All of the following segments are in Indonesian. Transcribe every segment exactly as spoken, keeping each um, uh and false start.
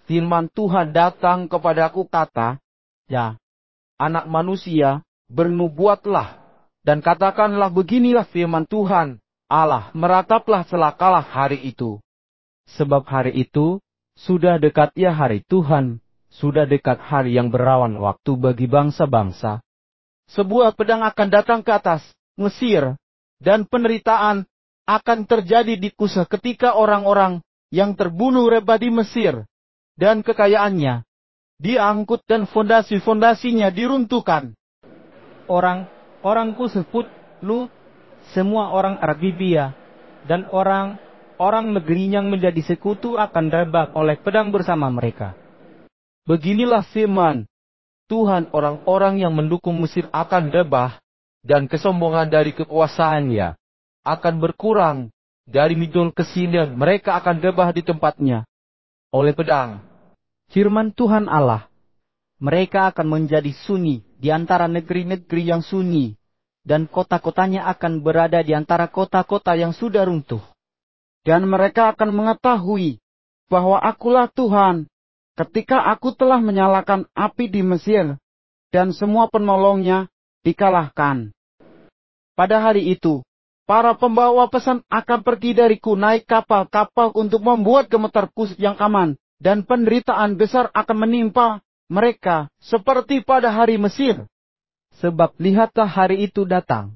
firman Tuhan datang kepadaku kata, ya, anak manusia, bernubuatlah, dan katakanlah beginilah firman Tuhan, Allah, merataplah celakalah hari itu. Sebab hari itu, sudah dekat ya hari Tuhan, sudah dekat hari yang berawan waktu bagi bangsa-bangsa. Sebuah pedang akan datang ke atas Mesir, dan penderitaan akan terjadi di Kusa ketika orang-orang yang terbunuh reba di Mesir, dan kekayaannya diangkut dan fondasi-fondasinya diruntuhkan. Orang, orang Kusa put, lu, semua orang Arabia, dan orang, orang negeri yang menjadi sekutu akan rebah oleh pedang bersama mereka. Beginilah firman Tuhan, orang-orang yang mendukung Mesir akan rebah, dan kesombongan dari kekuasaannya akan berkurang. Dari Midol ke Sidon mereka akan rebah di tempatnya oleh pedang. Firman Tuhan Allah, mereka akan menjadi sunyi di antara negeri-negeri yang sunyi, dan kota-kotanya akan berada di antara kota-kota yang sudah runtuh. Dan mereka akan mengetahui bahwa akulah Tuhan, ketika aku telah menyalakan api di Mesir, dan semua penolongnya dikalahkan. Pada hari itu, para pembawa pesan akan pergi dariku naik kapal-kapal untuk membuat gemetar Kus yang aman, dan penderitaan besar akan menimpa mereka seperti pada hari Mesir. Sebab lihatlah hari itu datang.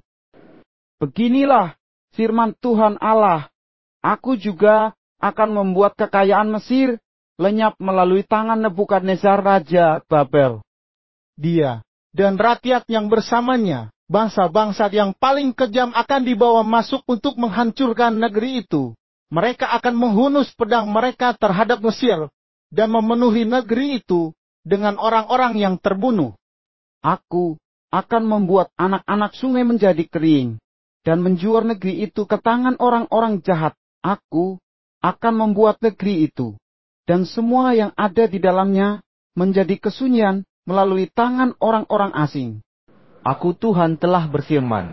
Beginilah firman Tuhan Allah, aku juga akan membuat kekayaan Mesir lenyap melalui tangan Nebukadnezar Raja Babel. Dia dan rakyat yang bersamanya, bangsa-bangsa yang paling kejam akan dibawa masuk untuk menghancurkan negeri itu. Mereka akan menghunus pedang mereka terhadap Mesir, dan memenuhi negeri itu dengan orang-orang yang terbunuh. Aku akan membuat anak-anak sungai menjadi kering, dan menjual negeri itu ke tangan orang-orang jahat. Aku akan membuat negeri itu, dan semua yang ada di dalamnya, menjadi kesunyian melalui tangan orang-orang asing. Aku Tuhan telah berfirman.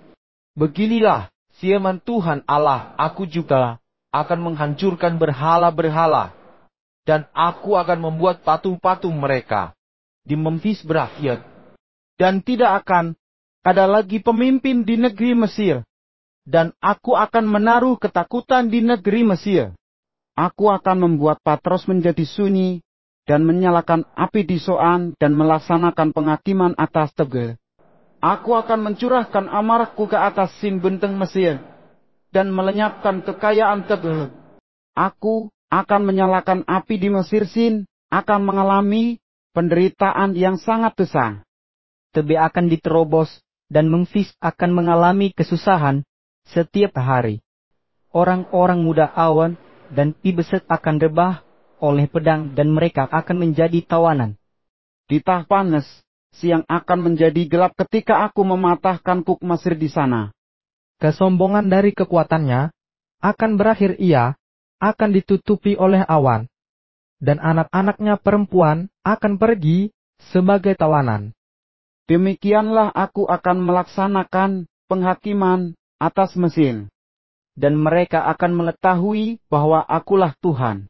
Beginilah firman Tuhan Allah, aku juga akan menghancurkan berhala-berhala, dan aku akan membuat patung-patung mereka di Memphis berakhir. Dan tidak akan ada lagi pemimpin di negeri Mesir, dan aku akan menaruh ketakutan di negeri Mesir. Aku akan membuat Patros menjadi sunyi, dan menyalakan api di Soan, dan melaksanakan penghakiman atas Tebel. Aku akan mencurahkan amarahku ke atas Sin benteng Mesir, dan melenyapkan kekayaan Tebel. Aku akan menyalakan api di Mesir. Sin akan mengalami penderitaan yang sangat besar. Tebe akan diterobos, dan Memphis akan mengalami kesusahan setiap hari. Orang-orang muda Awan dan Pibeset akan rebah oleh pedang, dan mereka akan menjadi tawanan. Di Tahpanes, siang akan menjadi gelap ketika aku mematahkan kuk Mesir di sana. Kesombongan dari kekuatannya akan berakhir, ia akan ditutupi oleh awan, dan anak-anaknya perempuan akan pergi sebagai tawanan. Demikianlah aku akan melaksanakan penghakiman atas Mesir, dan mereka akan mengetahui bahwa akulah Tuhan.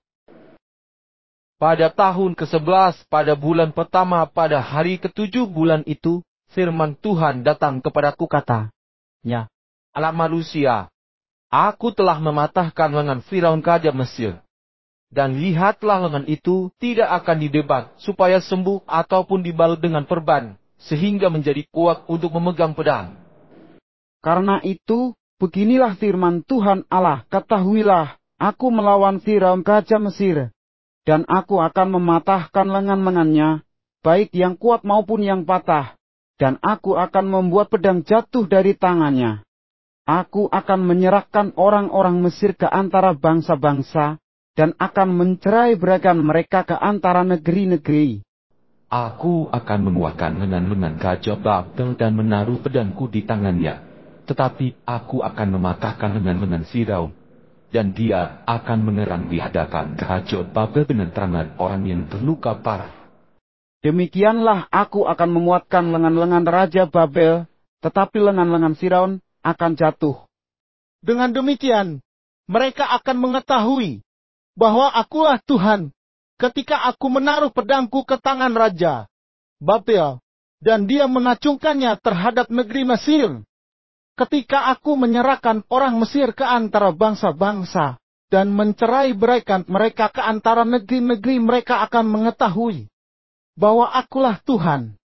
Pada tahun kesebelas, pada bulan pertama, pada hari ketujuh bulan itu, firman Tuhan datang kepadaku kata, ya, anak manusia, aku telah mematahkan lengan Firaun raja Mesir. Dan lihatlah lengan itu tidak akan didebat, supaya sembuh ataupun dibalut dengan perban, sehingga menjadi kuat untuk memegang pedang. Karena itu, beginilah firman Tuhan Allah, ketahuilah, aku melawan Firaun raja Mesir, dan aku akan mematahkan lengan-lengannya, baik yang kuat maupun yang patah, dan aku akan membuat pedang jatuh dari tangannya. Aku akan menyerahkan orang-orang Mesir ke antara bangsa-bangsa, dan akan mencerai beragam mereka ke antara negeri-negeri. Aku akan menguatkan lengan-lengan Raja Babel dan menaruh pedangku di tangannya. Tetapi aku akan mematahkan lengan-lengan Firaun, dan dia akan mengerang di hadapan Raja Babel dengan tangan orang yang terluka parah. Demikianlah aku akan memuatkan lengan-lengan Raja Babel, tetapi lengan-lengan Firaun akan jatuh. Dengan demikian, mereka akan mengetahui bahwa akulah Tuhan, ketika aku menaruh pedangku ke tangan Raja Babel, dan dia mengacungkannya terhadap negeri Mesir. Ketika aku menyerahkan orang Mesir ke antara bangsa-bangsa, dan mencerai-beraikan mereka ke antara negeri-negeri, mereka akan mengetahui bahwa akulah Tuhan,